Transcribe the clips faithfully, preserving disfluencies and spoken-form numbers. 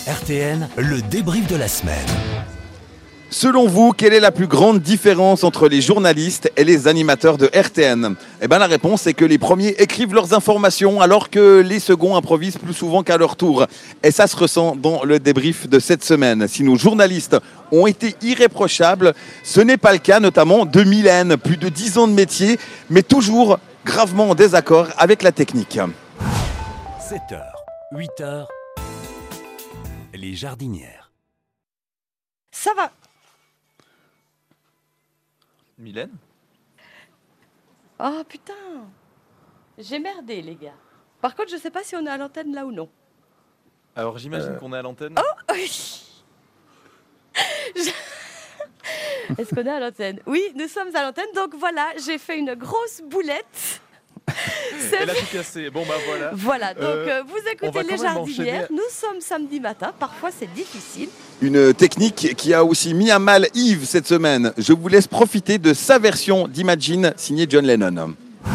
R T N, le débrief de la semaine. Selon vous, quelle est la plus grande différence entre les journalistes et les animateurs de R T N ? Eh bien, la réponse est que les premiers écrivent leurs informations alors que les seconds improvisent plus souvent qu'à leur tour. Et ça se ressent dans le débrief de cette semaine. Si nos journalistes ont été irréprochables, ce n'est pas le cas notamment de Mylène. Plus de dix ans de métier, mais toujours gravement en désaccord avec la technique. sept heures, huit heures, les jardinières. Ça va. Mylène ? Oh putain, j'ai merdé les gars. Par contre, je sais pas si on est à l'antenne là ou non. Alors j'imagine euh... qu'on est à l'antenne. Oh oui. je... Est-ce qu'on est à l'antenne ? Oui, nous sommes à l'antenne. Donc voilà, j'ai fait une grosse boulette. Elle a tout cassé. Bon bah voilà. Voilà, donc euh, vous écoutez les jardinières. Enchaîner... Nous sommes samedi matin. Parfois c'est difficile. Une technique qui a aussi mis à mal Yves cette semaine. Je vous laisse profiter de sa version d'Imagine signée John Lennon.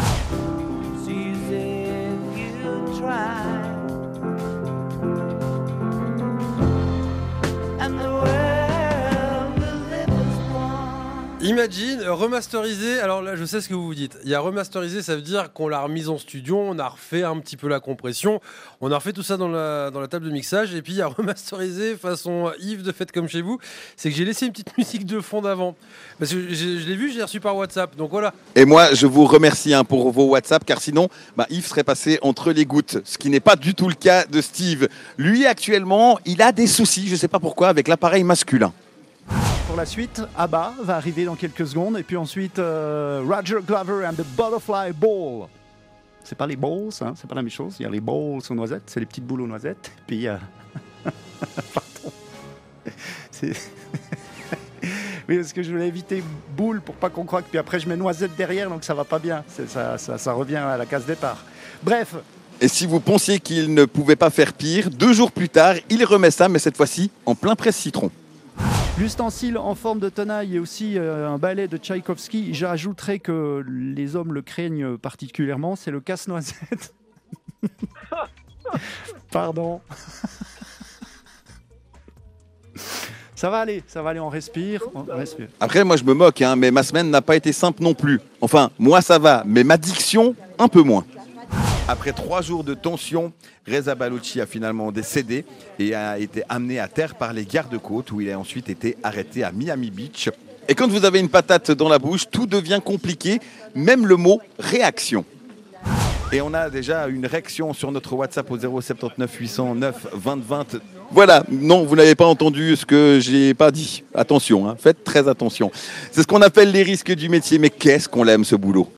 Imagine, remasterisé, alors là je sais ce que vous vous dites, il y a remasterisé, ça veut dire qu'on l'a remise en studio, on a refait un petit peu la compression, on a refait tout ça dans la, dans la table de mixage, et puis il y a remasterisé façon Yves de Faites comme chez vous, c'est que j'ai laissé une petite musique de fond d'avant, parce que je, je l'ai vu, j'ai reçu par WhatsApp, donc voilà. Et moi je vous remercie hein, pour vos WhatsApp, car sinon bah, Yves serait passé entre les gouttes, ce qui n'est pas du tout le cas de Steve. Lui actuellement, il a des soucis, je ne sais pas pourquoi, avec l'appareil masculin. Pour la suite, ABBA va arriver dans quelques secondes. Et puis ensuite, euh, Roger Glover and the Butterfly Ball. C'est pas les balls, hein, c'est pas la même chose. Il y a les balls aux noisettes, c'est les petites boules aux noisettes. Puis, euh... pardon. C'est... oui, parce que je voulais éviter boule pour pas qu'on croie que... Puis après, je mets noisette derrière, donc ça va pas bien. C'est, ça, ça, ça revient à la case départ. Bref. Et si vous pensiez qu'il ne pouvait pas faire pire, deux jours plus tard, il remet ça, mais cette fois-ci en plein presse-citron. L'ustensile en forme de tenaille et aussi euh, un balai de Tchaïkovski. J'ajouterais que les hommes le craignent particulièrement, c'est le casse-noisette. Pardon. Ça va aller, ça va aller, on respire, on respire. Après, moi je me moque, hein, mais ma semaine n'a pas été simple non plus. Enfin, moi ça va, mais ma diction, un peu moins. Après trois jours de tension, Reza Balouchi a finalement décédé et a été amené à terre par les gardes-côtes où il a ensuite été arrêté à Miami Beach. Et quand vous avez une patate dans la bouche, tout devient compliqué, même le mot réaction. Et on a déjà une réaction sur notre WhatsApp au zéro sept neuf huit zéro neuf vingt vingt. Voilà, non, vous n'avez pas entendu ce que j'ai pas dit. Attention, hein, faites très attention. C'est ce qu'on appelle les risques du métier, mais qu'est-ce qu'on l'aime ce boulot.